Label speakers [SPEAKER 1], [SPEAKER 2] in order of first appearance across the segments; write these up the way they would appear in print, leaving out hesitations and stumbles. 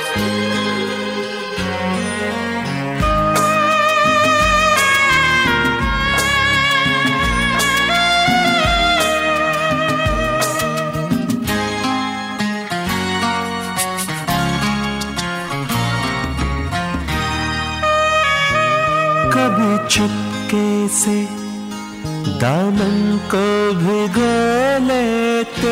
[SPEAKER 1] कभी चुपके से दामन को भिगो लेते,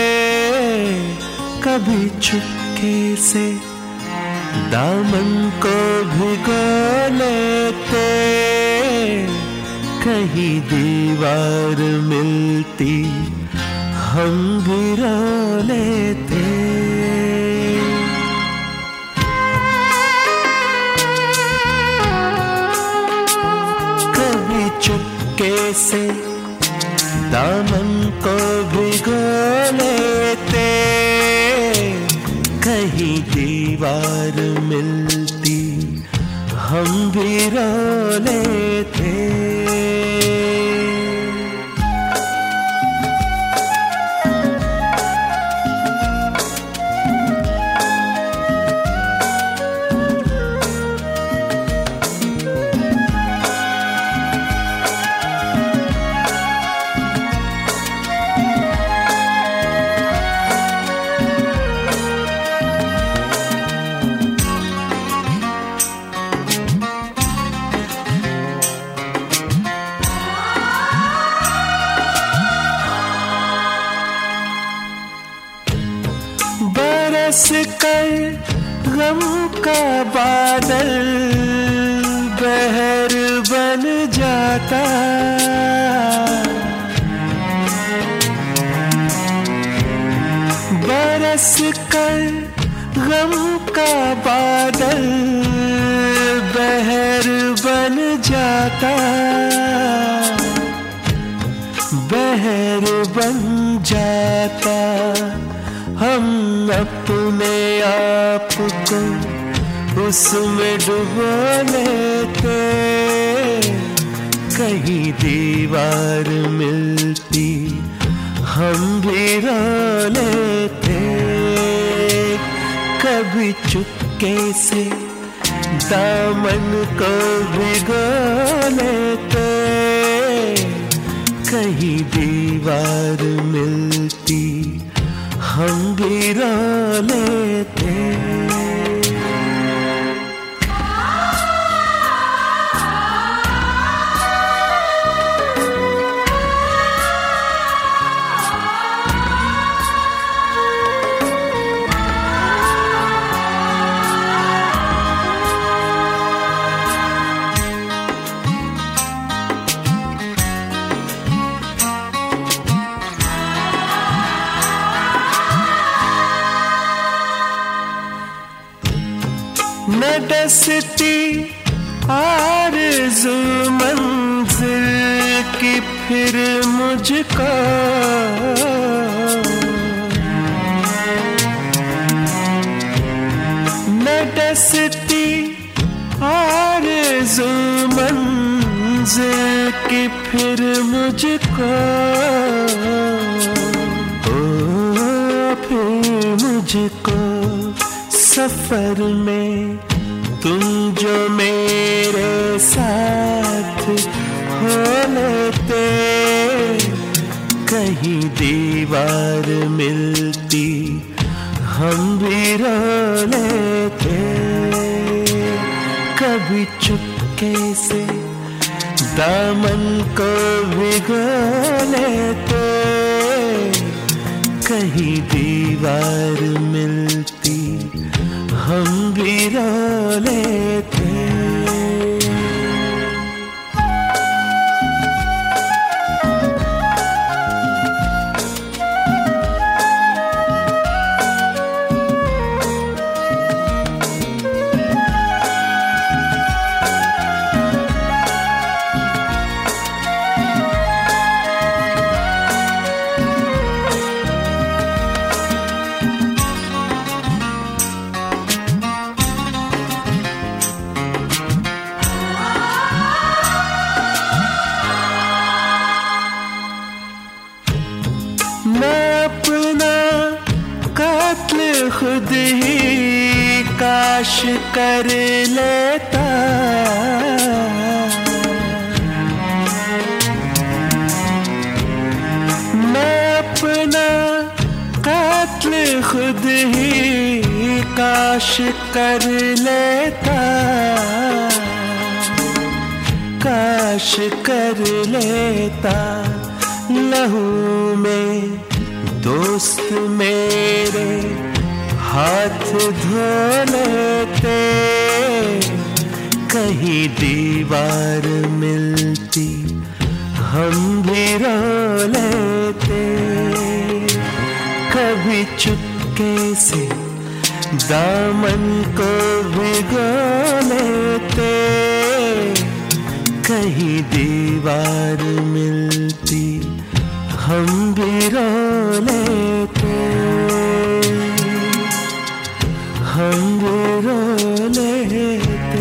[SPEAKER 1] कभी चुपके से दामन को भिगो लेते, कहीं दीवार मिलती हम भी रो लेते। चुपके से दामन को भिगो लेते, कहीं दीवार मिलती हम भी रो लेते। बरस कर गम का बादल बहर बन जाता, बरस कर गम का बादल बहर बन जाता, बहर बन जाता। हम अपने आप को उसमें डुबो लेते, कहीं दीवार मिलती हम भी रो लेते। कभी चुपके से दामन को भिगो लेते, कहीं दीवार मिलती हम भी रो लेते। न डसती आरज़ू मंज़िल की फिर मुझको, न डसती आरज़ू मंज़िल की फिर मुझको, ओ फिर मुझको सफर में तुम जो मेरे साथ हो लेते, कहीं दीवार मिलती हम भी रो लेते। कभी चुपके से दामन को भिगो लेते, कहीं दीवार मिलती हम भी रो लेते। मैं अपना कातिल खुद ही काश कर लेता। मैं अपना कात्ल खुद ही काश कर लेता, काश कर लेता। लहू में दोस्त मेरे हाथ धो लेते, कहीं दीवार मिलती हम भी रो लेते। कभी चुपके से दामन को भिगो लेते, कहीं दीवार मिलती हम भी रो लेते, हम भी रो लेते,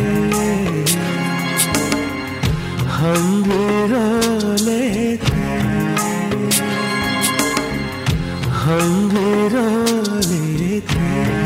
[SPEAKER 1] हम भी रो लेते, हम भी रो लेते।